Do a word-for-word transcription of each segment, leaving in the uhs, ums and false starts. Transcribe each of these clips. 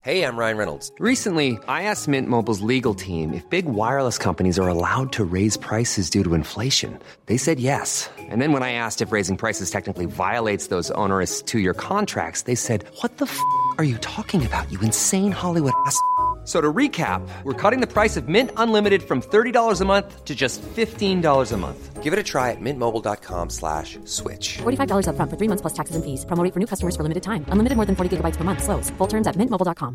Hey, I'm Ryan Reynolds. Recently, I asked Mint Mobile's legal team if big wireless companies are allowed to raise prices due to inflation. They said yes. And then when I asked if raising prices technically violates those onerous two-year contracts, they said, what the f*** are you talking about, you insane Hollywood ass f- So to recap, we're cutting the price of Mint Unlimited from thirty dollars a month to just fifteen dollars a month. Give it a try at mintmobile.com slash switch. forty-five dollars up front for three months plus taxes and fees. Promo rate for new customers for limited time. Unlimited more than forty gigabytes per month. Slows full terms at mint mobile dot com.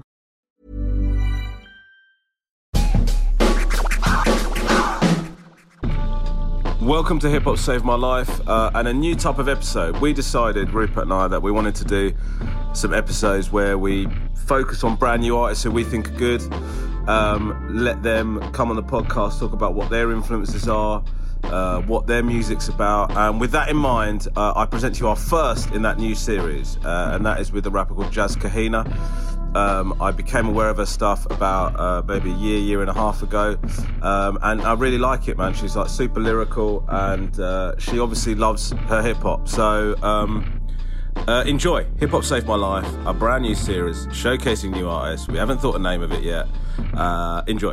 Welcome to Hip Hop Saved My Life, uh, and a new type of episode. We decided, Rupert and I, that we wanted to do some episodes where we focus on brand new artists who we think are good, um, let them come on the podcast, talk about what their influences are, uh, what their music's about, and with that in mind, uh, I present to you our first in that new series, uh, and that is with a rapper called Jazz Kahina. Um, I became aware of her stuff about uh, maybe a year, year and a half ago, um, and I really like it, man. She's like super lyrical, and uh, she obviously loves her hip hop. So um, uh, enjoy Hip Hop Saved My Life, a brand new series showcasing new artists. We haven't thought a name of it yet. Uh, enjoy.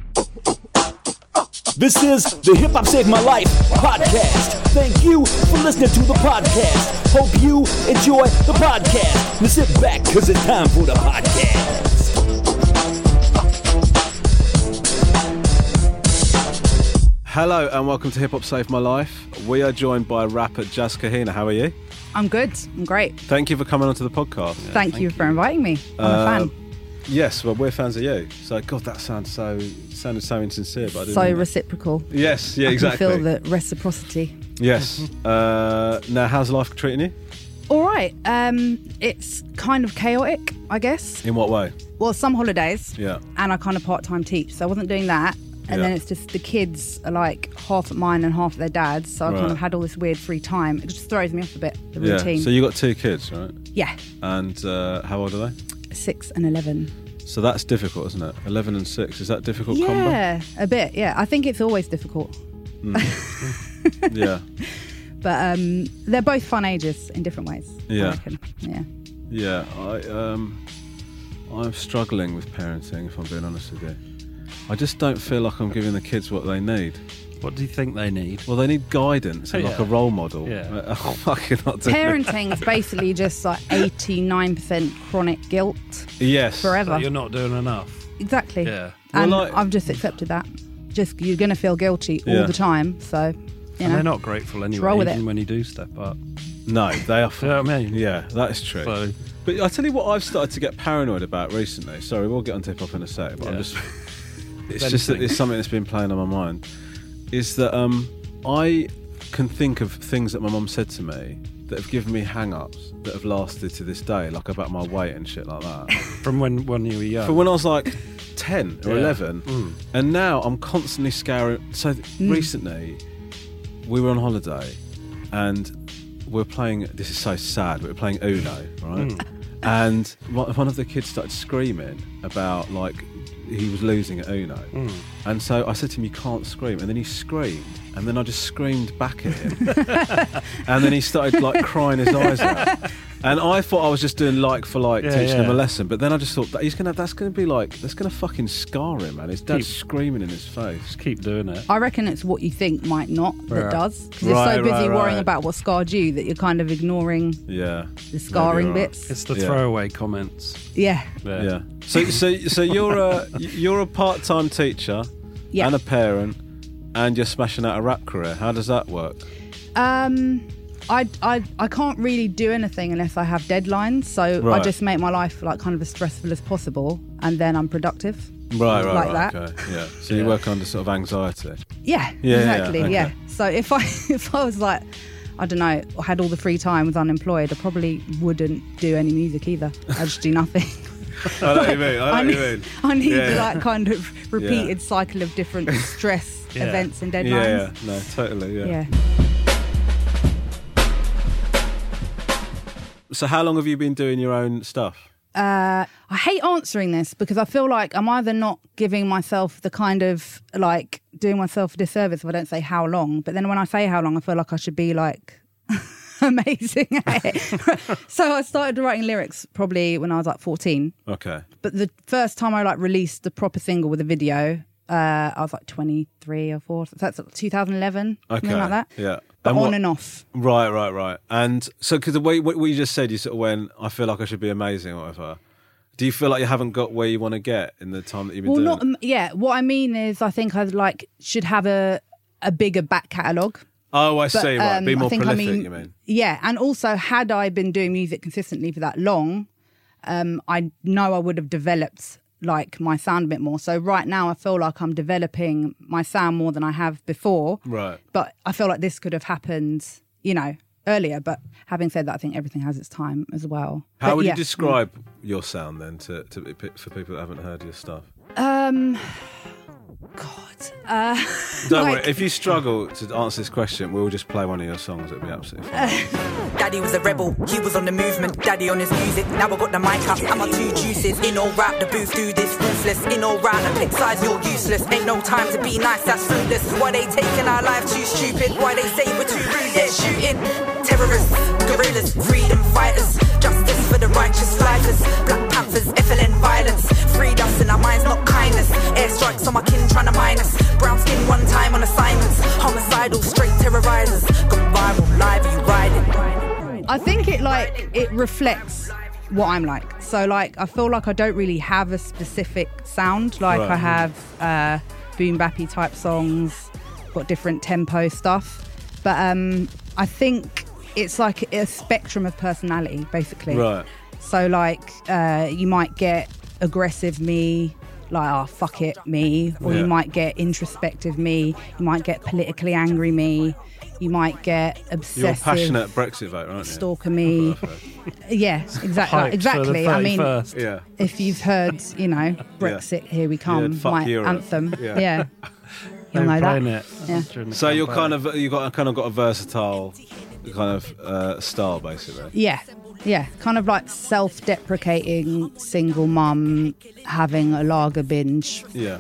This is the Hip Hop Saved My Life podcast. Thank you for listening to the podcast. Hope you enjoy the podcast. Now sit back, cause it's time for the podcast. Hello and welcome to Hip Hop Saved My Life. We are joined by rapper Jazz Kahina. How are you? I'm good. I'm great. Thank you for coming onto the podcast. Yeah, thank, thank you, you for inviting me. I'm uh, a fan. Yes, well, we're fans of you. So, God, that sounds so sounded so insincere, but I didn't so mean reciprocal. It. Yes, yeah, I exactly. I can feel the reciprocity. Yes. uh, now, how's life treating you? All right. Um, it's kind of chaotic, I guess. In what way? Well, some holidays. Yeah. And I kind of part-time teach, so I wasn't doing that. And yeah. then it's just the kids are like half at mine and half at their dad's, so I right. kind of had all this weird free time. It just throws me off a bit, the yeah. routine. So you got two kids, right? Yeah. And uh, how old are they? Six and eleven. So that's difficult, isn't it? Eleven and six. Is that difficult yeah, combo? Yeah, a bit. Yeah, I think it's always difficult. Mm. yeah. But um, they're both fun ages in different ways. Yeah. I reckon. Yeah. Yeah. I um, I'm struggling with parenting, if I'm being honest with you. I just don't feel like I'm giving the kids what they need. What do you think they need? Well, they need guidance and yeah. like a role model. Yeah. I'm fucking not doing Parenting's basically just like eighty-nine percent chronic guilt. Yes. Forever. So you're not doing enough. Exactly. Yeah. And well, like, I've just accepted that. Just you're going to feel guilty all yeah. the time. So, you and know, they're not grateful anyway, roll with even it. when you do step up. No, they are. You know what I mean? Yeah, that is true. So, but I tell you what, I've started to get paranoid about recently. Sorry, we'll get on hip hop in a sec, but yeah. I'm just. It's just that it's something that's been playing on my mind. Is that um, I can think of things that my mum said to me that have given me hang-ups that have lasted to this day, like about my weight and shit like that. From when, when you were young? From when I was like ten or yeah. eleven. Mm. And now I'm constantly scouring. So Mm. recently, we were on holiday and we were playing, this is so sad, we were playing Uno, right? Mm. And one of the kids started screaming about, like, he was losing at Uno. Mm. And so I said to him, you can't scream. And then he screamed. And then I just screamed back at him. And then he started like crying his eyes out. And I thought I was just doing like for like, yeah, teaching yeah. him a lesson. But then I just thought that he's gonna that's gonna be like that's gonna fucking scar him, man. His dad's keep, screaming in his face. Just keep doing it. I reckon it's what you think might not that right. does. Because you're right, so busy right, worrying right. about what scarred you that you're kind of ignoring Yeah. the scarring right. bits. It's the yeah. throwaway comments. Yeah. Yeah. Yeah. So so so you're a you're a part-time teacher Yeah. and a parent and you're smashing out a rap career. How does that work? Um, I, I, I can't really do anything unless I have deadlines. So Right. I just make my life like kind of as stressful as possible, and then I'm productive. Right, right, like right. that. Okay. Yeah. So Yeah. you work under sort of anxiety. Yeah, Yeah, exactly. yeah, Yeah, okay. So if I if I was like, I don't know, had all the free time, was unemployed, I probably wouldn't do any music either. I'd just do nothing. I know what you mean. I know I what need, you mean. I need Yeah. like kind of repeated cycle of different stress Yeah. events and Yeah, deadlines. yeah. No, totally. Yeah. Yeah. So how long have you been doing your own stuff? Uh, I hate answering this because I feel like I'm either not giving myself the kind of like doing myself a disservice if I don't say how long. But then when I say how long, I feel like I should be like amazing at it. So I started writing lyrics probably when I was like fourteen. Okay. But the first time I like released the proper single with a video, uh, I was like twenty-three or four. So that's two thousand eleven, Okay. something like that. Yeah. But And on what- and off. Right, right, right. And so, because the way what you just said, you sort of went, I feel like I should be amazing or whatever. Do you feel like you haven't got where you want to get in the time that you've been Well, doing not it? um, yeah. What I mean is, I think I like should have a a bigger back catalogue. Oh, I But, see, right. um, Be I more think, I prolific, mean- you mean? Yeah, and also had I been doing music consistently for that long, um, I know I would have developed like my sound a bit more. So right now, I feel like I'm developing my sound more than I have before. Right. But I feel like this could have happened, you know, earlier. But having said that, I think everything has its time as well. How But would yeah. you describe your sound then to, to for people that haven't heard your stuff? Um, God. Uh, Don't like- worry, if you struggle to answer this question, we'll just play one of your songs. It'll be absolutely fine. Daddy was a rebel, he was on the movement. Daddy on his music, now I got the mic up. And my two juices, in all rap, the booth do this ruthless. In all round, I pick sides, you're useless. Ain't no time to be nice, that's fruitless. Why they taking our life too stupid? Why they say we're too rude, yeah, shooting. Terrorists, guerrillas, freedom fighters. Justice for the righteous fighters. Black Panthers, F L N violence. Freed us in our minds, not kindness. Airstrikes on my kin trying to mine us. Brown skin one time on assignments. Homicidal, straight terrorizers. Gone viral, live, you riding. I think it like it reflects what I'm like. So like I feel like I don't really have a specific sound. Like Right. I have uh, boom bappy type songs, got different tempo stuff. But um, I think it's like a spectrum of personality, basically. Right. So like uh, you might get aggressive me, like oh fuck it me, or Yeah. you might get introspective me. You might get politically angry me. You might get obsessive. You're a passionate Brexit voter, aren't you? Stalker me. Yeah, exactly. Hyped exactly. For the I mean, thirty-first. Yeah. if you've heard, you know, Brexit, here we come, Yeah, fuck my Europe. anthem. Yeah. Yeah, They you'll were know that. playing it. Yeah. during the So you're campaign. kind of you got kind of got a versatile kind of uh, style, basically. Yeah, yeah, kind of like self-deprecating single mum having a lager binge Yeah.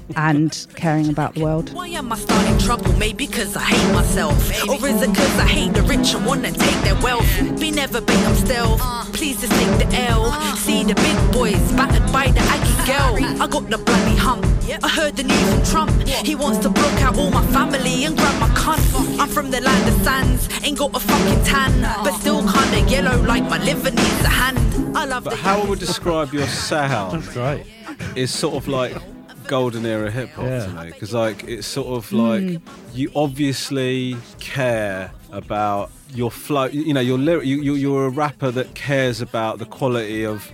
and caring about the world. Why am I starting trouble? Maybe because I hate myself. Or is it because I hate the rich and want to take their wealth? Be never big, I'm stealth. Please just take the L. See the big boys battered by the Aggie girl. I got the bloody hump. I heard the news from Trump. He wants to block out all my family and grab my cunt. I'm from the land of sands. Ain't got a fucking tan. But still kinda yellow like my liver needs a hand. I love But the how I would describe your sound That's great. is sort of like golden era hip hop Yeah. to me, because like it's sort of like you obviously care about your flow. You know, you're lyric, you, you you're a rapper that cares about the quality of.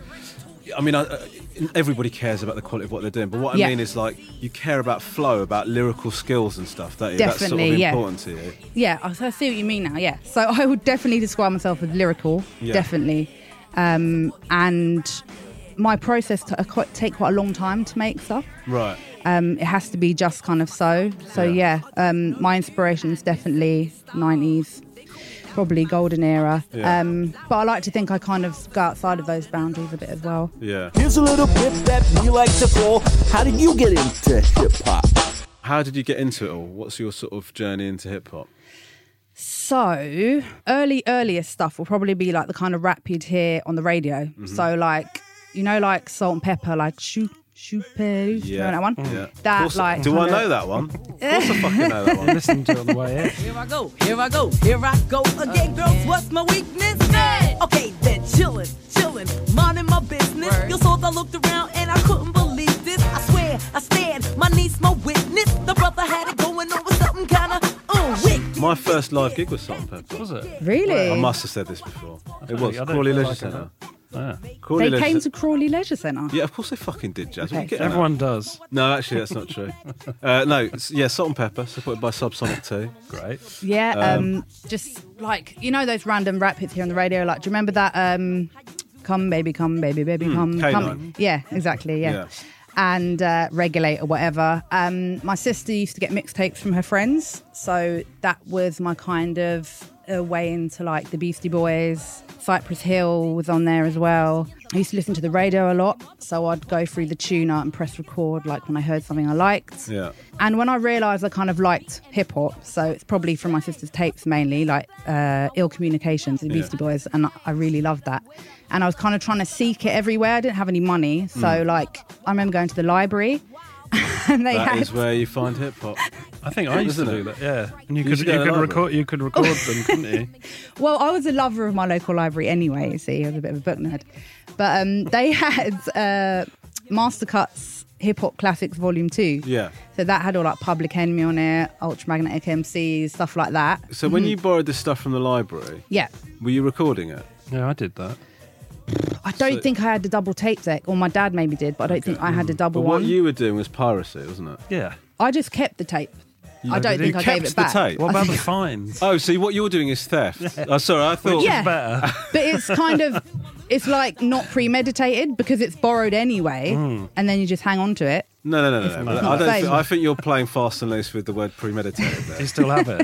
I mean, I, uh, everybody cares about the quality of what they're doing, but what I Yeah. mean is like you care about flow, about lyrical skills and stuff. Don't you? That's sort of Definitely, yeah. important to you. Yeah, I I see what you mean now. Yeah, so I would definitely describe myself as lyrical, Yeah. definitely, um, and my process t- quite, take quite a long time to make stuff. Right. Um, it has to be just kind of so. So Yeah. yeah, um, my inspiration's definitely nineties, probably golden era. Yeah. Um, but I like to think I kind of go outside of those boundaries a bit as well. Yeah. Here's a little bit that we like to call, how did you get into hip hop? How did you get into it all? What's your sort of journey into hip hop? So early, earliest stuff will probably be like the kind of rap you'd hear on the radio. Mm-hmm. So like, you know, like Salt and Pepper, like shoot, shoot, pepper, you know that one? Yeah. That Of course- like. Do I kinda- know that one? Of course I fucking know that one. Listen to it on the way in. Here I go, here I go, here I go again, girls. What's my weakness? Okay, then chillin', chillin', minding my business. You saw I looked around and I couldn't believe this. I swear, I stand, my niece, my witness. The brother had it going on with something kinda unwicked. My first live gig was Salt and Pepper. Was it? Really? I must have said this before. It was I don't Crawley feel Leisure like Centre. Ah. Crawley They Leisure came to Centre. Crawley Leisure Centre. Yeah, of course they fucking did, Jazz. What are you Okay. getting at? Everyone does. No, actually, that's not true. Uh, no, it's- yeah, Salt and Pepper, supported by Subsonic two. Great. Yeah, um, just like, you know, those random rap hits here on the radio. Like, do you remember that? Um, come, baby, come, baby, baby, come, K nine. come. Yeah, exactly. Yeah. Yeah. And uh, Regulate or whatever. Um, my sister used to get mixtapes from her friends. So that was my kind of uh, way into like the Beastie Boys. Cypress Hill was on there as well. I used to listen to the radio a lot, so I'd go through the tuner and press record like when I heard something I liked. Yeah. And when I realised I kind of liked hip hop, so it's probably from my sister's tapes mainly, like uh, Ill Communications, the Beastie Yeah. Boys, and I really loved that. And I was kind of trying to seek it everywhere. I didn't have any money, so Mm. like I remember going to the library, and they That had. is where you find hip hop. I think I used to Isn't do it? that. Yeah, and you You could should you go to could the record you could record them, couldn't you? Well, I was a lover of my local library anyway. You see, I was a bit of a book nerd, but um, they had uh, Mastercut's Hip Hop Classics Volume Two. Yeah. So that had all like Public Enemy on it, Ultramagnetic M Cs, stuff like that. So when you borrowed this stuff from the library, Yeah. were you recording it? Yeah, I did that. I don't So- think I had the double tape deck, or my dad maybe did, but I don't think I had the double But what one. you were doing was piracy, wasn't it? Yeah. I just kept the tape. I don't You think I gave kept it back. the tape? What about the fines? Oh, so what you're doing is theft. Oh, sorry, I thought. Yeah. Better. But it's kind of, it's like not premeditated because it's borrowed anyway, Hmm. and then you just hang on to it. No, no, no, no. no. not I the don't. same. Think, I think you're playing fast and loose with the word premeditated there. You still have it.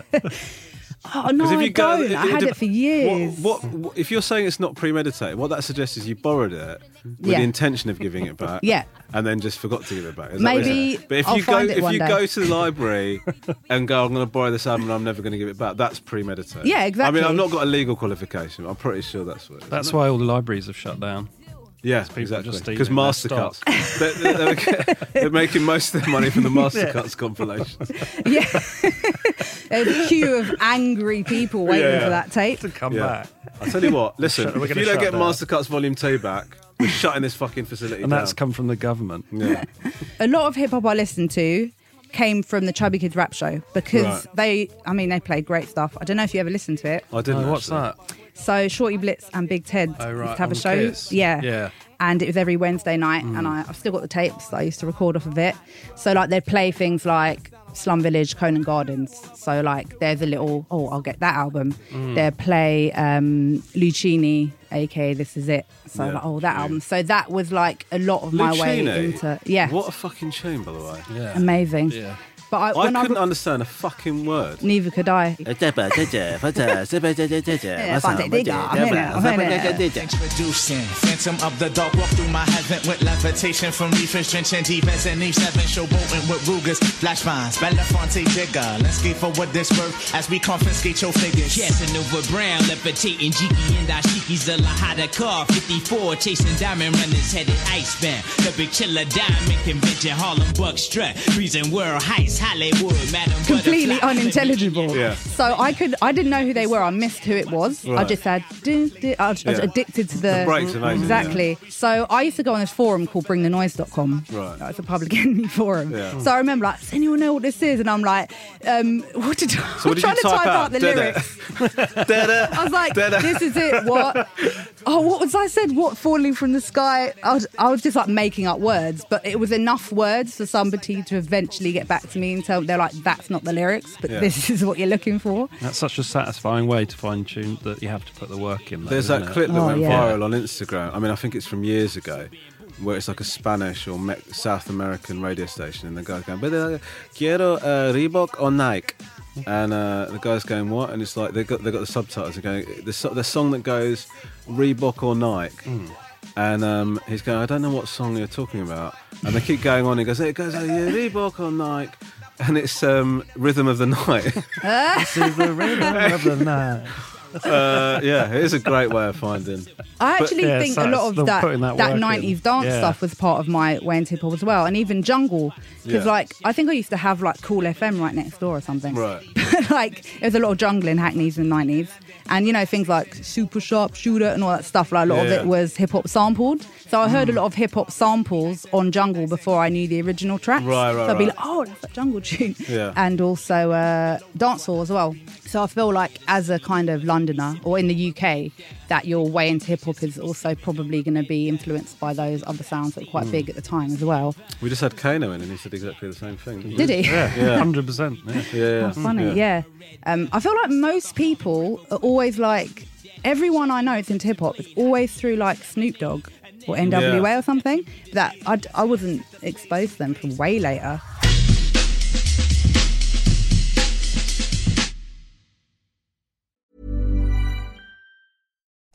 Oh no, 'Cause if I you go- don't. it- I it had dep- it for years. What, what, what? If you're saying it's not premeditated, what that suggests is you borrowed it with Yeah. the intention of giving it back. Yeah. And then just forgot to give it back. Is that what Maybe you're saying? But if I'll you go, find it if one you day. go to the library and go, I'm going to borrow this album and I'm never going to give it back. That's premeditated. Yeah, exactly. I mean, I've not got a legal qualification. I'm pretty sure that's what it is. That's isn't it? why all the libraries have shut down. Yeah, people exactly. just stealing Because their Mastercards, they're, they're, they're, they're making most of their money from the Mastercards compilations. Yeah. There's a queue of angry people waiting Yeah, yeah. for that tape. To come Yeah. back. I tell you what, listen, Shut- we're if gonna you don't shut get down. Mastercards Volume Two back, we're shutting this fucking facility And down. that's come from the government. Yeah. A lot of hip hop I listened to came from the Chubby Kids rap show because Right. they, I mean, they played great stuff. I don't know if you ever listened to it. I didn't. Oh, what's actually. that? So Shorty Blitz and Big Ted Oh, right, used to have a on show. Kiss. Yeah. Yeah. And it was every Wednesday night, and I, I've still got the tapes that I used to record off of it. So like they'd play things like Slum Village, Conan Gardens. So like there's a little, oh, I'll get that album. They'd play um, Lucini, aka This Is It. So Yeah. like, oh, that Yeah. album. So that was like a lot of my way Lucini? into, yeah, What a fucking tune, by the way. Yeah. amazing. Yeah. But I, I when couldn't I, re- understand a fucking word. neither could I. Introducing Phantom of the Dark. Walk through my heaven with levitation from reefers, drenching defense and Eve seven. Showboating with Rugas, flash vines, Belafonte Jigger. Let's skate for what this worth as we confiscate your figures. Casanova Brown, levitating Jiki and Ashiki's a Lahada car. fifty-four, chasing diamond runners headed icebound. The big chiller diamond convention, Harlem Buck strut. Freezing world heights, Hollywood, Madam Completely Butterfly. unintelligible. Yeah. So I could, I didn't know who they were. I missed who it was. I Right. just had, dun, dun, I was, I was Yeah. addicted to the, The break's amazing, exactly. So I used to go on this forum called bring the noise dot com. Right. It's a public enemy forum. Yeah. So I remember like, does anyone know what this is? And I'm like, um, what did, So I'm what did trying you to type type out? out the Did it? lyrics. Da-da. I was like, Da-da. this is it. What? Oh, what was I said? What falling from the sky? I was, I was just like making up words, but it was enough words for somebody to eventually get back to me and tell. They're like, that's not the lyrics, but Yeah. this is what you're looking for. That's such a satisfying way to find tunes that you have to put the work in. Though, There's isn't that it? clip that Oh, went yeah. viral on Instagram. I mean, I think it's from years ago, where it's like a Spanish or Me- South American radio station, and the guy's going, "But uh, quiero uh, Reebok or Nike," and uh, the guy's going, "What?" And it's like they got they got the subtitles. They're going, the, so- the song that goes Reebok or Nike. And um, he's going, I don't know what song you're talking about. And they keep going on. He goes, it goes, oh, yeah, Reebok or Nike. And it's um, Rhythm of the Night. This is the rhythm of the night. uh, yeah, it is a great way of finding. I actually yeah, think so a lot it's of the that putting that that, work in. nineties dance Yeah. stuff was part of my way into hip hop as well, and even jungle. Because Yeah. like I think I used to have like Cool F M right next door or something. Right. Like there was a lot of jungle in Hackneys in the nineties, and you know things like Super Sharp Shooter and all that stuff. Like a lot of Yeah. it was hip hop sampled. So I heard a lot of hip hop samples on Jungle before I knew the original tracks. Right, right, So I'd be right. like, oh, that's that jungle tune. Yeah. And also uh, dancehall as well. So I feel like as a kind of Londoner or in the U K, that your way into hip hop is also probably going to be influenced by those other sounds that were quite big at the time as well. We just had Kano in and he said exactly the same thing. Didn't Did we? he? Yeah, Yeah. one hundred percent. Yeah. Yeah, yeah. Oh, funny, yeah. Um, I feel like most people are always like, everyone I know is into hip hop is always through like Snoop Dogg or N W A Yeah. or something. That I, I wasn't exposed to them for way later.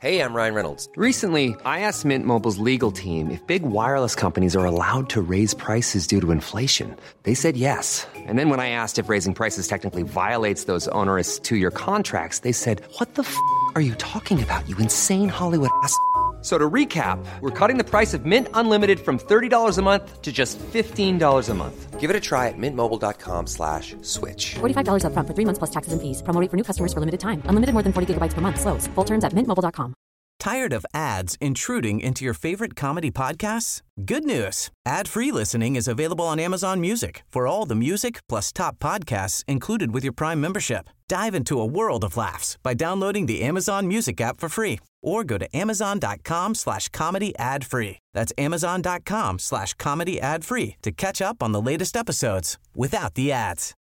Hey, I'm Ryan Reynolds. Recently, I asked Mint Mobile's legal team if big wireless companies are allowed to raise prices due to inflation. They said yes. And then when I asked if raising prices technically violates those onerous two-year contracts, they said, what the f*** are you talking about, you insane Hollywood ass f- So to recap, we're cutting the price of Mint Unlimited from thirty dollars a month to just fifteen dollars a month. Give it a try at mintmobile.com slash switch. forty-five dollars up front for three months plus taxes and fees. Promo rate for new customers for limited time. Unlimited more than forty gigabytes per month. Slows full terms at mint mobile dot com. Tired of ads intruding into your favorite comedy podcasts? Good news. Ad-free listening is available on Amazon Music for all the music plus top podcasts included with your Prime membership. Dive into a world of laughs by downloading the Amazon Music app for free or go to amazon.com slash comedy ad free. That's amazon.com slash comedy ad free to catch up on the latest episodes without the ads.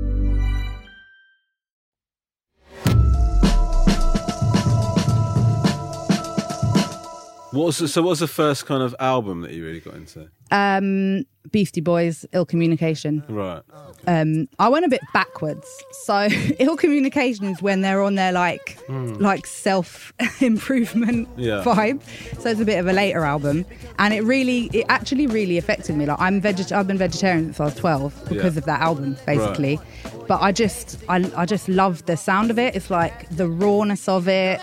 What was the, so what was the first kind of album that you really got into? Um, Beastie Boys, Ill Communication. Right. Um, I went a bit backwards. So Ill Communication is when they're on their like Mm. like self improvement Yeah. vibe. So it's a bit of a later album, and it really, it actually really affected me. Like I'm veget, I've been vegetarian since I was twelve because Yeah. of that album, basically. But I just, I, I just love the sound of it. It's like the rawness of it.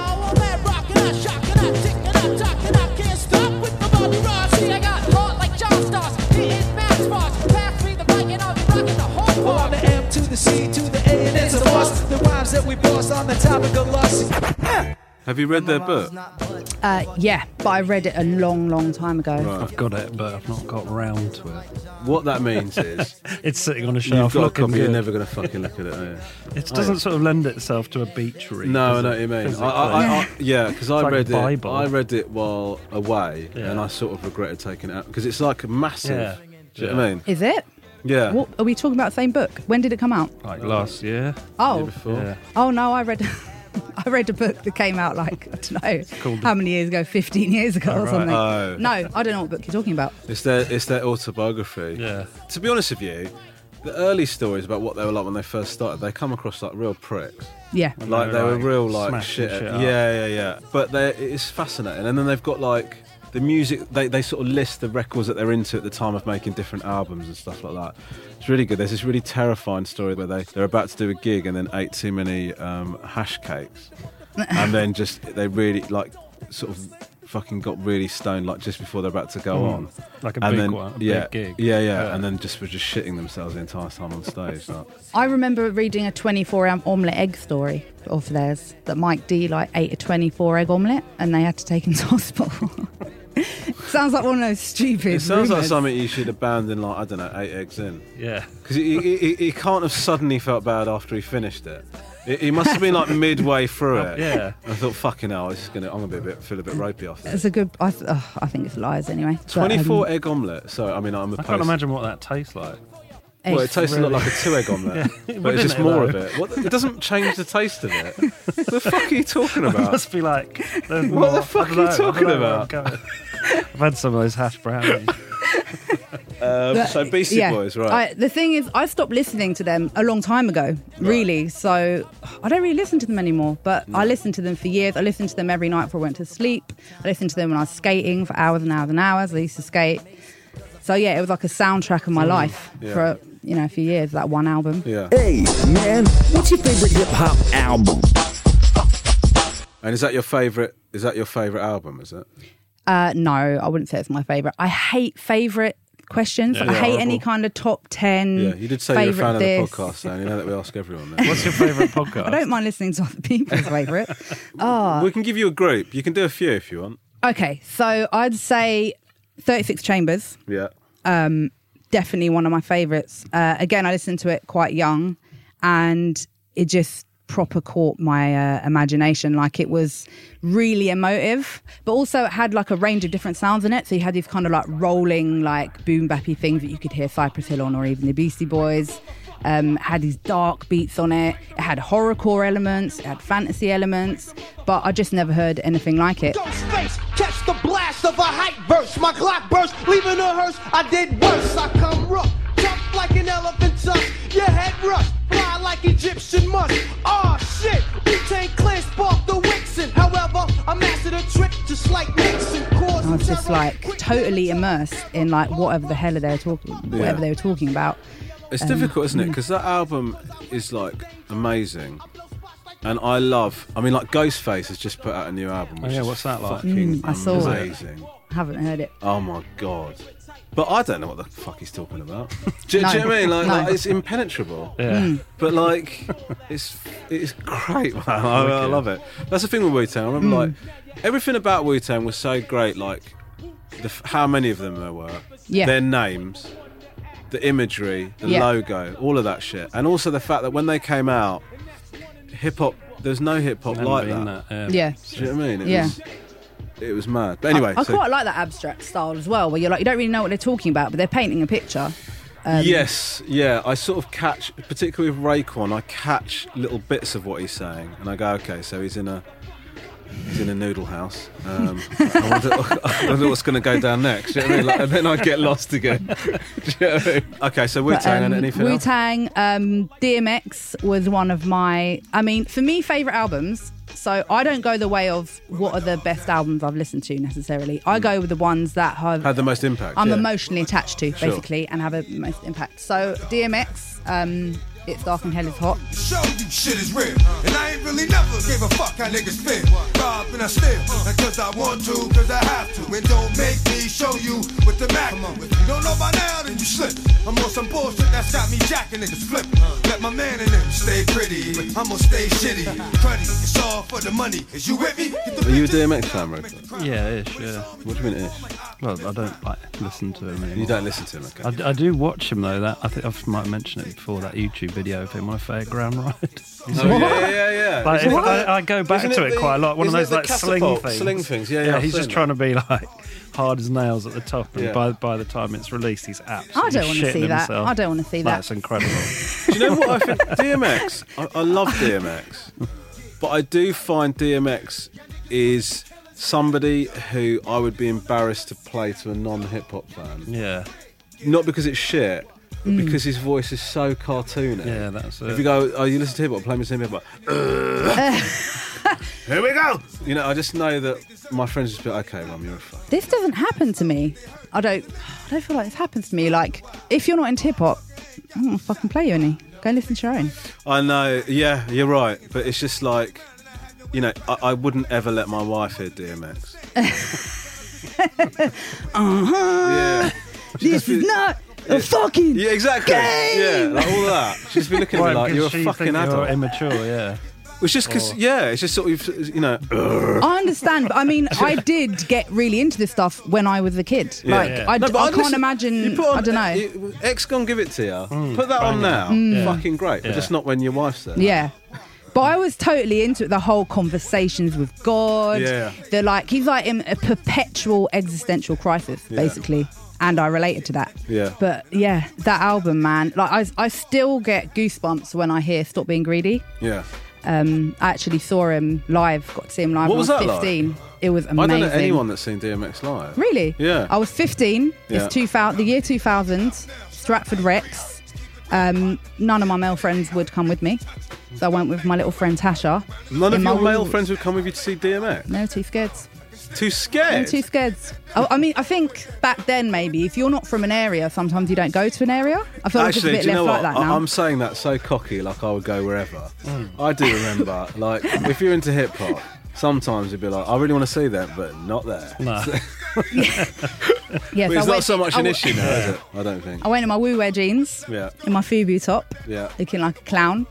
On the M to the C to the A, and it's a must. The rhymes that we boss on the topic of lust. Have you read their book? Uh, yeah, but I read it a long, long time ago. Right. I've got it, but I've not got round to it. What that means is It's sitting on a you've shelf got a looking copy. You're good. never going to fucking look at it. Are you? It doesn't sort of lend itself to a beach read. No, I does know it? what you mean. Physically. I, I, I, I, yeah, because I It's like read a Bible. it. I read it while away, Yeah. and I sort of regretted taking it out because it's like massive. Yeah. Do you know what I mean? Is it? Yeah. What, are we talking about the same book? When did it come out? Like last year. Oh. Year before. Yeah. Oh no, I read I read a book that came out like I don't know called- how many years ago, fifteen years ago Oh, or right. something. Oh. No, I don't know what book you're talking about. It's their it's their autobiography. Yeah. To be honest with you, the early stories about what they were like when they first started, they come across like real pricks. Yeah. Like they were like, real like smashing shit. shit at- up. yeah, yeah, yeah. But they it's fascinating. And then they've got like the music. They they sort of list the records that they're into at the time of making different albums and stuff like that. It's really good. There's this really terrifying story where they they're about to do a gig and then ate too many um, hash cakes, and then just they really like sort of fucking got really stoned like just before they're about to go Mm. on. Like a and big then, one, a yeah, big gig. Yeah, yeah, Yeah. and then just were just shitting themselves the entire time on stage. Like. I remember reading a twenty-four ounce omelette egg story of theirs that Mike D like ate a twenty-four egg omelette and they had to take him to hospital. Sounds like one of those stupid. It sounds like rumours. something you should abandon, like, I don't know, eight eggs in. Yeah. Because he, he, he, he can't have suddenly felt bad after he finished it. He, he must have been like midway through it. Yeah. I thought, fucking hell, this is gonna, I'm going to be a bit, feel a bit ropey after this. It's a good. I, th- oh, I think it's lies anyway. But, twenty-four um, egg omelette. So, I mean, I'm a I post. can't imagine what that tastes like. Well, it It's tastes a lot really- like a two egg omelette, Yeah, but it's wouldn't just it, more though? of it. What, it doesn't change the taste of it. What the fuck are you talking It about? must be like. there's What more- the fuck I don't are you know, I don't talking know where I'm about? going. I've had some of those hash brownies. Um, But, so Beastie yeah. Boys, right? I, the thing is, I stopped listening to them a long time ago, really. So I don't really listen to them anymore. But I listened to them for years. I listened to them every night before I went to sleep. I listened to them when I was skating for hours and hours and hours. I used to skate. So yeah, it was like a soundtrack of my life yeah. for you know a few years. That one album. yeah. Hey, man, what's your favorite hip hop album? And is that your favourite? Is that your favourite album? Is it? Uh, no, I wouldn't say it's my favorite. I hate favorite questions. Yeah, I hate horrible. any kind of top ten. Yeah, you did say you're a favourite fan this. of the podcast, Sam. You know that we ask everyone that. What's your favourite podcast? I don't mind listening to other people's favourite. Oh, We can give you a group. You can do a few if you want. okay. So I'd say thirty-six Chambers. Yeah. Um, definitely one of my favourites. Uh, again, I listened to it quite young, and it just proper caught my uh, imagination. Like it was really emotive, but also it had like a range of different sounds in it. So you had these kind of like rolling, like boom bappy things that you could hear Cypress Hill on, or even the Beastie Boys. Um, it had these dark beats on it. It had horrorcore elements. It had fantasy elements, but I just never heard anything like it. Space, catch the blast of a hype verse. My clock burst, leaving a hearse. I did worse. I come rough, jump like an elephant tusk. Your head rush, fly like Egyptian musk. Oh shit, we take clear, spark the Wixen. However, I'm just like totally immersed in like whatever the hell they were talking, whatever Yeah. they were talking about. It's Um, difficult, isn't it? mm. Because that album is like amazing, and I love. I mean, like Ghostface has just put out a new album. Oh, Which yeah, is what's that like? fucking Mm, I saw it. amazing. Haven't heard it. Oh my god! But I don't know what the fuck he's talking about. Do, you- No. do you know what I mean? Like, No. like, it's impenetrable. Yeah. Mm. But like, it's it's great, man. I, I love it. That's the thing with Wu-Tang. I remember Mm. like everything about Wu-Tang was so great. Like the, f- how many of them there were, Yeah. their names, the imagery, the Yeah. logo, all of that shit, and also the fact that when they came out, hip hop. There's no hip hop Hadn't like been that. that, Yeah. Do you know what I mean? It Yeah. was, it was mad. But anyway, I, I so- quite like that abstract style as well, where you're like you don't really know what they're talking about, but they're painting a picture. Um, yes, yeah. I sort of catch, particularly with Raekwon, I catch little bits of what he's saying, and I go, okay, so he's in a he's in a noodle house. Um, I, wonder, I wonder what's going to go down next. Do you know what I mean? Like, and then I get lost again. Do you know what I mean? Okay, so Wu But, Tang um, and anything else? Wu-Tang, um, D M X was one of my, I mean, for me, favourite albums. So I don't go the way of what are the best albums I've listened to necessarily. I go with the ones that have Had the most impact. I'm yeah. emotionally attached to, Sure. basically, and have a most impact. So D M X, um, It's Dark and Hell is Hot. Show you shit is real. And I ain't really never gave a fuck how niggas feel. Rob and I steal. And cause I want to, cause I have to. And don't make me show you with the Mac. If you don't know by now, then you slip. I'm on some bullshit that's got me jacking niggas flip. Let my man in them stay pretty. I'ma stay shitty. Cruddy, it's all for the money. Is you with me? Get the Are you a D M X fan, Ray? Yeah, ish, yeah. What do you mean ish? Well, I don't like listen to him anymore. You don't listen to him, okay? I, d- I do watch him though. That I think I might have mentioned it before. That YouTube video of him on a fairground ride. Oh, yeah, yeah, yeah. Like, Isn't if it the- I, I go back isn't to it it the- quite a lot. One of isn't those it like the sling catapult? things. Sling things, yeah, yeah, Yeah, I've he's seen just that. trying to be like hard as nails at the top, and Yeah. by by the time it's released, he's absolutely I don't want to shitting see that. himself. I don't want to see that. That's incredible. Do you know what I think? D M X, I, I love D M X, but I do find D M X is somebody who I would be embarrassed to play to a non-hip hop fan. Yeah. Not because it's shit, but Mm. because his voice is so cartoony. Yeah, that's it. If you go, oh, you listen to hip hop, play me some hip hop. Here we go. You know, I just know that my friends just be like, okay, Mum, you're a fuck. This doesn't happen to me. I don't. I don't feel like this happens to me. Like, if you're not into hip hop, I don't want to fucking play you any. Go listen to your own. I know, yeah, you're right, but it's just like, you know, I, I wouldn't ever let my wife hear D M X. Uh huh. Yeah. This is not a fucking. Yeah, exactly. game. Yeah, like all that. She's been looking at me Why, like, you're a because she fucking think adult. You're immature, yeah. It's just because, Or- yeah, it's just sort of, you know. I understand, but I mean, I did get really into this stuff when I was a kid. Yeah. Like, Yeah. I, No, d- but I I can't listen- imagine. You put on, I don't know. you- X gonna give it to you. Mm, put that on bang now. it. Mm. Fucking great. But Yeah. just not when your wife's there. Yeah. But I was totally into it, the whole conversations with God. Yeah. The like, he's like in a perpetual existential crisis, Yeah. basically. And I related to that. Yeah. But yeah, that album, man, like I, I still get goosebumps when I hear Stop Being Greedy. Yeah. Um, I actually saw him live, got to see him live What when was I was that like? fifteen. It was I amazing. don't know anyone that's seen D M X live. Really? Yeah. I was fifteen. Yeah. It's two thousand, the year two thousand, Stratford Rex. Um, none of my male friends would come with me. So I went with my little friend Tasha. None of in my your male room. friends would come with you to see D M X? They were too scared. Too They scared? were too scared. I, I mean, I think back then maybe, if you're not from an area, sometimes you don't go to an area. I feel like it's a Actually, bit do you less know like what? that now. I- I'm saying that so cocky, like I would go wherever. I do remember, like, if you're into hip hop, sometimes you'd be like, I really want to see them, but not there. No. Yes, But I it's not went- so much I an w- issue now, is it? I don't think. I went in my woo wear jeans, Yeah. in my FUBU top, Yeah. looking like a clown.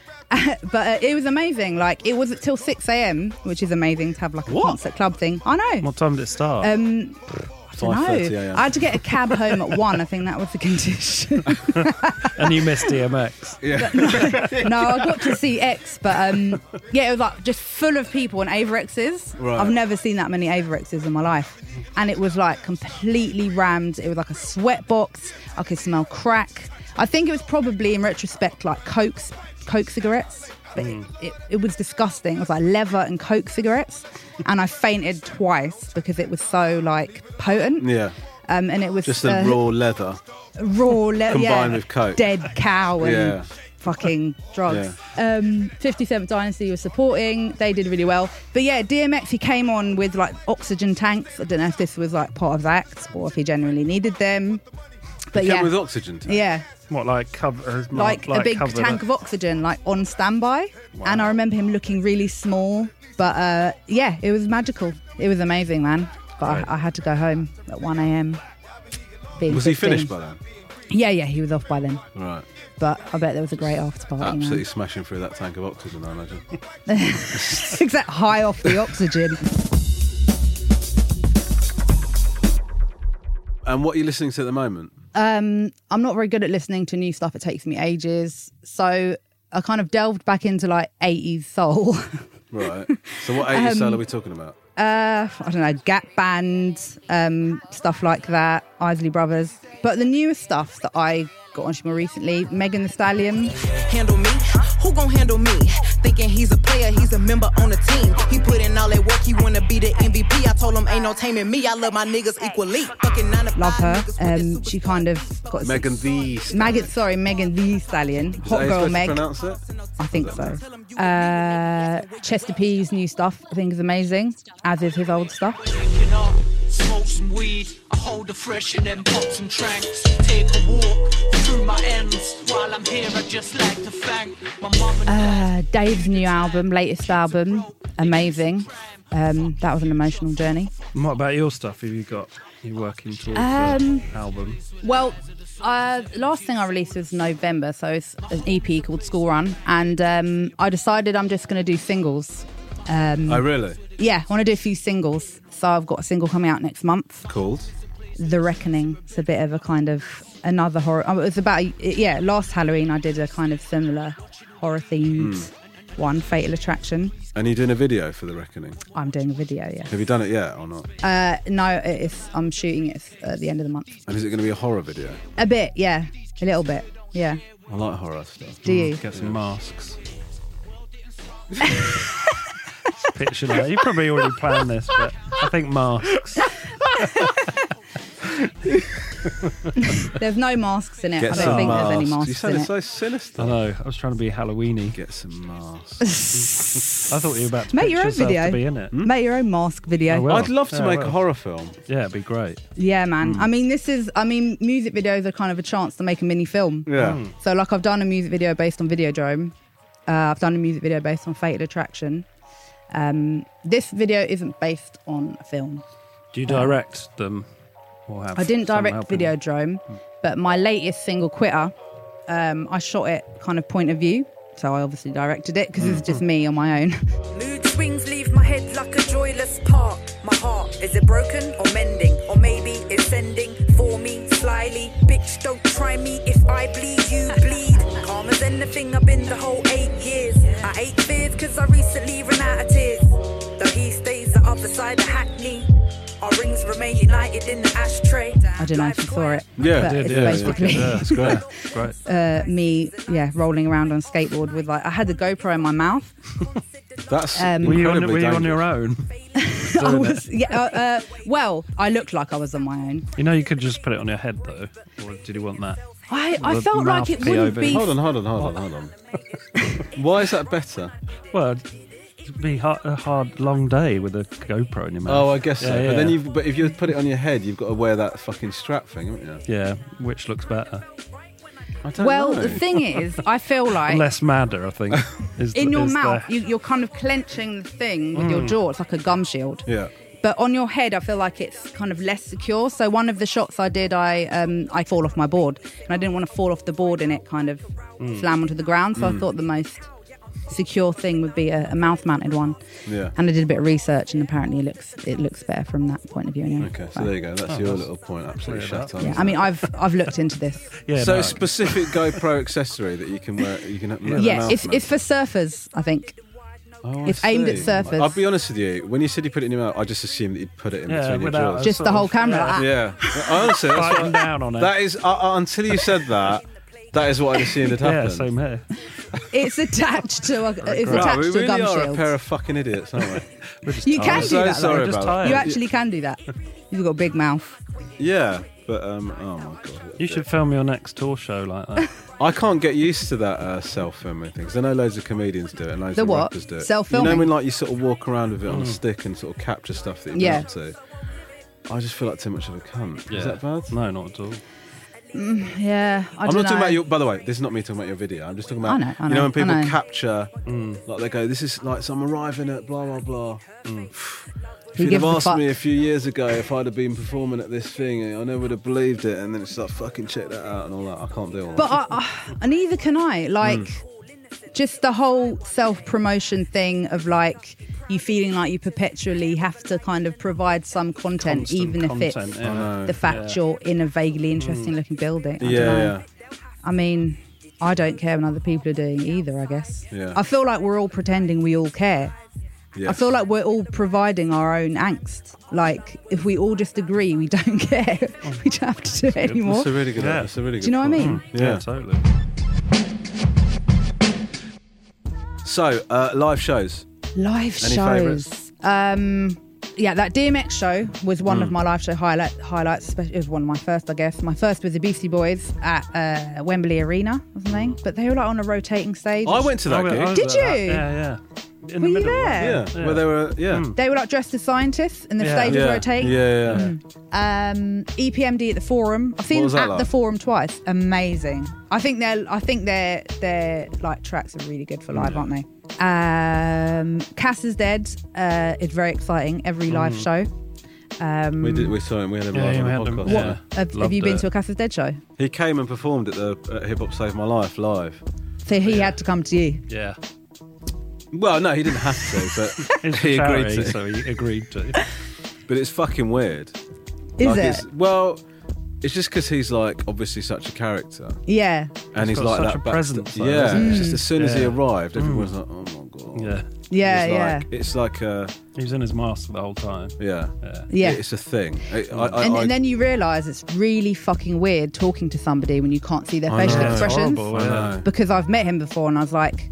But uh, it was amazing. Like, it was till six a.m, which is amazing to have like a What? concert club thing. I know. What time did it start? Um, I don't five thirty know. a m. I had to get a cab home at one. I think that was the condition. And you missed D M X. Yeah. No, I got to see X, but um, yeah, it was like just full of people and Averexes. Right. I've never seen that many Averexes in my life, and it was like completely rammed. It was like a sweat box. I could smell crack. I think it was probably, in retrospect, like Cokes, Coke cigarettes. But Hmm. it, it, it was disgusting. It was like leather and Coke cigarettes, and I fainted twice because it was so like potent. Yeah. Um, and it was Just the uh, raw leather. raw leather, Combined yeah, with Coke. dead cow, and Yeah. fucking drugs. Yeah. Um, fifty-seventh Dynasty was supporting. They did really well. But yeah, D M X, he came on with like oxygen tanks. I don't know if this was like part of the act or if he genuinely needed them. But he yeah, came with oxygen tanks. Yeah. What, like cover? Like, like a big tank of oxygen, like on standby. Wow. And I remember him looking really small. But uh, yeah, it was magical. It was amazing, man. But right. I, I had to go home at one a.m. Was he finished by then? Yeah, yeah, he was off by then. Right. But I bet there was a great after party. Absolutely man. smashing through that tank of oxygen, I imagine. Exactly, high off the oxygen. And what are you listening to at the moment? Um, I'm not very good at listening to new stuff. It takes me ages. So I kind of delved back into like eighties soul. Right. So what eighties um, soul are we talking about? Uh, I don't know, Gap Band, um, stuff like that, Isley Brothers. But the newest stuff that I got onto more recently, Megan Thee Stallion. Handle me? Who gon' handle me? Thinking he's a player, he's a member on the team. He put in all that work, he wanna be the M V P. I told him ain't no taming me, I love my niggas equally. Fucking nine to five. Love her. Um, she kind of got Megan Thee Megan, sorry, Megan Thee Stallion. Is Hot that girl how Meg. you pronounce it? I think so. Uh, Chester P's new stuff I think is amazing, as is his old stuff. Smoke some weed, I hold the fresh and then pop some tranks. Take a walk through my ends. While I'm here, I just like to thank my mum and uh, Dave's new album, latest album, amazing. Um, that was an emotional journey. And what about your stuff? Have you got you working towards um, the album? Well, uh, last thing I released was November, so it's an E P called School Run, and um, I decided I'm just going to do singles. Um, oh, really? Yeah, I want to do a few singles. So I've got a single coming out next month. Called? The Reckoning. It's a bit of a kind of another horror. Oh, it was about, yeah, last Halloween I did a kind of similar horror themed mm. one, Fatal Attraction. And you're doing a video for The Reckoning? I'm doing a video, yeah. Have you done it yet or not? Uh, no, it's, I'm shooting it at the end of the month. And is it going to be a horror video? A bit, yeah. A little bit, yeah. I like horror stuff. Do you? Get some yeah. masks. Picture that. You probably already planned this, but I think masks. There's no masks in it. Get I don't think masks. there's any masks you sound in so it. sinister. I know. I was trying to be Halloween-y. Get some masks. I thought you were about to make pitch your own yourself video. to be in it. Hmm? Make your own mask video. I'd love to yeah, make a horror film. Yeah, it'd be great. Yeah, man. Mm. I mean, this is. I mean, music videos are kind of a chance to make a mini film. Yeah. Mm. So, like, I've done a music video based on Videodrome. Uh, I've done a music video based on Fatal Attraction. Um, this video isn't based on a film. Do you direct um, them? Or have I didn't someone direct helping? Videodrome, Mm. but my latest single, Quitter, um, I shot it kind of point of view. So I obviously directed it because mm. it's just me on my own. Mood swings leave my head like a joyless park. My heart, is it broken or mending? Or maybe it's sending for me slyly. Bitch, don't try me. If I bleed, you bleed. Calm as anything, I've been the whole eight years. I ate fears because I recently ran out of tears. Though he stays the other side of Hackney. Our rings remain united in the ashtray. I don't know if you saw it. Yeah, but did, it's yeah, basically yeah, it's great. great. Uh, me, yeah, rolling around on a skateboard with like I had the GoPro in my mouth. That's um, were you, on, incredibly were you on dangerous. your own? I was, yeah, uh, uh, well, I looked like I was on my own. You know, you could just put it on your head though. Or did you want that? I, I The felt like mouth it P O wouldn't V. be. Hold on, hold on, hold on, hold on. Why is that better? Well, it'd be hard, a hard, long day with a GoPro in your mouth. Oh, I guess so. Yeah, But then yeah. you, but if you put it on your head, you've got to wear that fucking strap thing, haven't you? Yeah, which looks better? I don't Well, know. the thing is, I feel like Less madder, I think. Is in the, your is mouth, the, you, you're kind of clenching the thing with your jaw. It's like a gum shield. Yeah. But on your head, I feel like it's kind of less secure. So one of the shots I did, I um, I fall off my board, and I didn't want to fall off the board and it kind of Mm. slam onto the ground. So I thought the most secure thing would be a, a mouth-mounted one. Yeah. And I did a bit of research, and apparently it looks it looks better from that point of view. Anyway. Okay, so there you go. That's Oh, your that's little point. Absolutely clear shut that. on. Yeah, I mean, I've I've looked into this. yeah, so no. a specific GoPro accessory that you can wear. You can. wear Yeah, the it's mouth it's for surfers, I think. Oh, I it's aimed at see. surfers. I'll be honest with you. When you said you put it in your mouth, I just assumed that you'd put it in Yeah, between your without jaws. a Just sort the whole of- camera. yeah. Like that. Yeah, honestly, that's Biting what, down on it. that is. Uh, uh, until you said that, that is what I assumed had Yeah, happened. same here. It's attached to a it's Right, attached we to a really gum are shield. a pair of fucking idiots, aren't we? We're just You tired. can I'm do so that. sorry though. Just about tired. You that. actually can do that. You've got a big mouth. Yeah. but um, oh my god, You should film your next tour show like that. I can't get used to that uh, self-filming thing because I know loads of comedians do it and loads The of what? rappers do it. Self-filming? You know when like you sort of walk around with it on a Mm. stick and sort of capture stuff that you're Yeah. up to. I just feel like too much of a cunt. Yeah. Is that bad? No, not at all. Mm, yeah, I I'm don't not talking know. about your. By the way, this is not me talking about your video. I'm just talking about I know, I you know know, when people I know. capture, Mm. like they go, "This is like so I'm arriving at blah blah blah." Mm. If Who you'd gives have a asked fuck? me a few years ago if I'd have been performing at this thing, I never would have believed it. And then it's like, fucking check that out and all that. I can't do all But that. I, I, and neither can I. Like, Mm. just the whole self-promotion thing of like you feeling like you perpetually have to kind of provide some content, Constant even if content, it's yeah. I know, the fact yeah. you're in a vaguely interesting-looking building. I yeah, don't know. yeah. I mean, I don't care when other people are doing either. I guess. Yeah. I feel like we're all pretending we all care. I Yes. feel like we're all providing our own angst. Like, if we all just agree we don't care, we don't have to do it anymore. That's a really good. Yeah. That's a really good. Do you know what I point. mean? Yeah, Yeah. totally. So, uh, live shows. Live Any shows. favourites? Um, yeah, that D M X show was one Mm. of my live show highlight, highlights. Especially, it was one of my first, I guess. My first was the Beastie Boys at uh, Wembley Arena or something. But they were like on a rotating stage. I went to that I gig. was Did at you? that. Yeah, yeah. In Were the you middle. there? Yeah, Yeah. where they were. Yeah, Mm. They were like dressed as scientists, and the Yeah. stage was yeah, rotating. yeah, yeah. Um, E P M D at the Forum. I've seen was them that at like? the Forum twice. Amazing. I think they're. I think their their like tracks are really good for live, aren't they? Um, Cass is Dead. Uh, is very exciting. Every live Mm. show. Um, We did. We saw him. We had him Yeah, live we on had the him, podcast. yeah. yeah. have, have Loved you been it. to a Cass is Dead show? He came and performed at the uh, Hip Hop Saved My Life live. So he had to come to you. Yeah. Well, no, he didn't have to, but It's he agreed charity, to. so he agreed to. But it's fucking weird. Is Like, it? it's- well, it's just because he's like obviously such a character, Yeah. and he's, He's got like such that a back- presence, though, Yeah, hasn't it's he? just as soon as he Yeah. arrived, everyone's like, "Oh my god!" Yeah. Yeah, it's yeah. Like, it's like a He was in his mask the whole time. yeah, Yeah. Yeah. It's a thing. I, I, I, And, I, and then you realise it's really fucking weird talking to somebody when you can't see their I facial know. It's expressions. horrible, I yeah. know. Because I've met him before and I was like,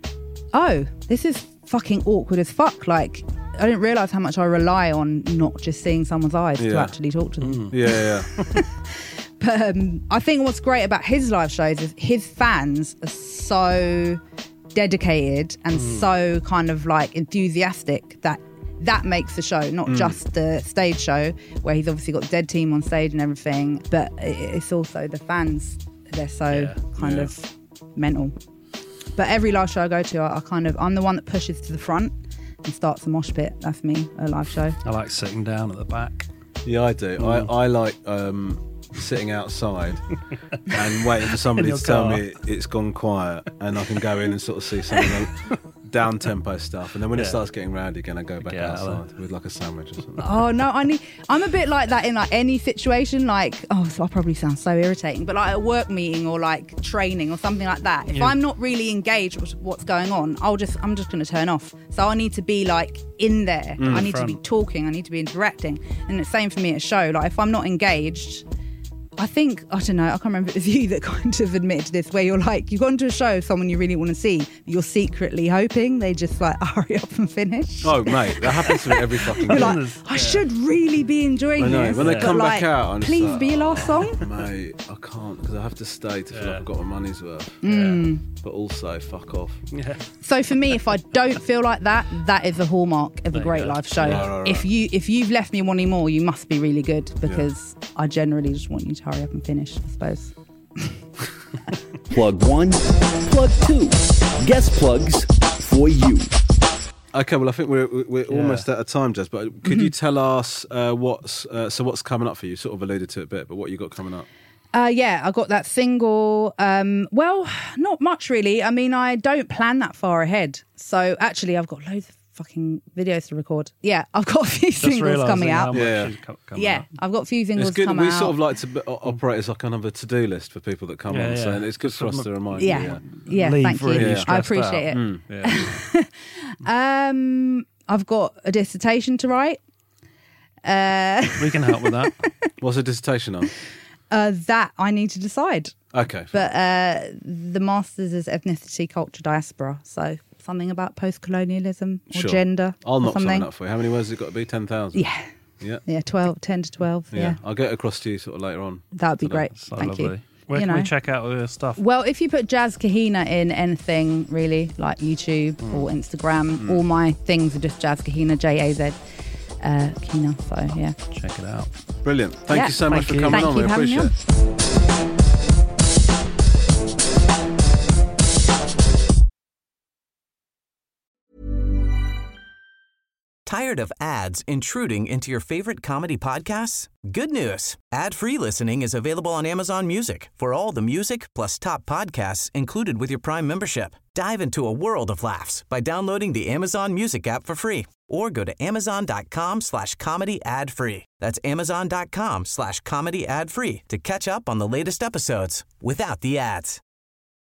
oh, this is fucking awkward as fuck. Like, I didn't realise how much I rely on not just seeing someone's eyes to Yeah. actually talk to them. Yeah, yeah. But um, I think what's great about his live shows is his fans are so dedicated and so kind of like enthusiastic that that makes the show, not just the stage show where he's obviously got the Dead team on stage and everything, but i- it's also the fans. They're so Yeah. kind Yeah. of mental. But every live show I go to, I, I kind of I'm the one that pushes to the front and starts the mosh pit. That's me, a live show. I like sitting down at the back. Yeah, I do. I, I like um, sitting outside and waiting for somebody your to tell car. me it's gone quiet, and I can go in and sort of see some of the down tempo stuff, and then when it Yeah. starts getting rowdy again, I go back Get out of outside with like a sandwich or something. Oh no, I need. I'm a bit like that in like any situation. Like, oh, so I probably sound so irritating, but like a work meeting or like training or something like that. If Yeah. I'm not really engaged with what's going on, I'll just I'm just going to turn off. So I need to be like in there. I need to be front. talking. I need to be interacting. And the same for me at a show. Like if I'm not engaged. I think, I don't know, I can't remember if it was you that kind of admitted to this, where you're like, you've gone to a show of someone you really want to see, you're secretly hoping they just like hurry up and finish. Oh, mate, that happens to me every fucking You're day. like, I should really be enjoying I know, this. when they but come like, back out, I'm just please like, be your last song. Mate, I can't because I have to stay to feel Yeah. like I've got my money's worth. Mm. But also, fuck off. Yeah. So for me, if I don't feel like that, that is a hallmark of a There you great go. live show. Right, right, right. If you if you've left me wanting more, you must be really good, because I generally just want you to hurry up and finish, I suppose. Plug one, plug two. Guest plugs for you. Okay, well, I think we're we're Yeah. almost out of time, Jess. But could you tell us uh, what's uh, so what's coming up for you? Sort of alluded to it a bit, but what you got coming up? Uh, yeah, I got that single. Um, well, not much really. I mean, I don't plan that far ahead. So actually, I've got loads of fucking videos to record. Yeah, I've got a few Just singles realising coming how out. much Yeah. is co- coming Yeah, out. I've got a few singles It's good. coming We out. sort of like to b- o- operate as like kind of a to-do list for people that come Yeah, on. So yeah. and it's good for us Sort to of- remind yeah, you. yeah, Leave thank you. really Yeah. I stressed appreciate out. it. Mm. Yeah. Um, I've got a dissertation to write. Uh, We can help with that. What's a dissertation on? uh, that I need to decide. Okay. But uh, the master's is ethnicity, culture, diaspora. So something about post-colonialism or Sure. gender I'll or knock something. something up for you. How many words has it got to be? ten thousand? Yeah, Yeah. Yeah, twelve, ten to twelve. Yeah. Yeah. I'll get across to you sort of later on. That would be today. great. So Thank lovely. you. Where You can we know. check out all your stuff? Well, if you put Jazz Kahina in anything really, like YouTube Mm. or Instagram, all my things are just Jazz Kahina, J A Z uh, Kahina. So yeah, check it out. Brilliant. Thank Yeah. you so much Thank for you. coming Thank on. you We for having me appreciate on. it. Tired of ads intruding into your favorite comedy podcasts? Good news. Ad-free listening is available on Amazon Music for all the music plus top podcasts included with your Prime membership. Dive into a world of laughs by downloading the Amazon Music app for free or go to amazon.com slash comedy ad free. That's amazon.com slash comedy ad free to catch up on the latest episodes without the ads.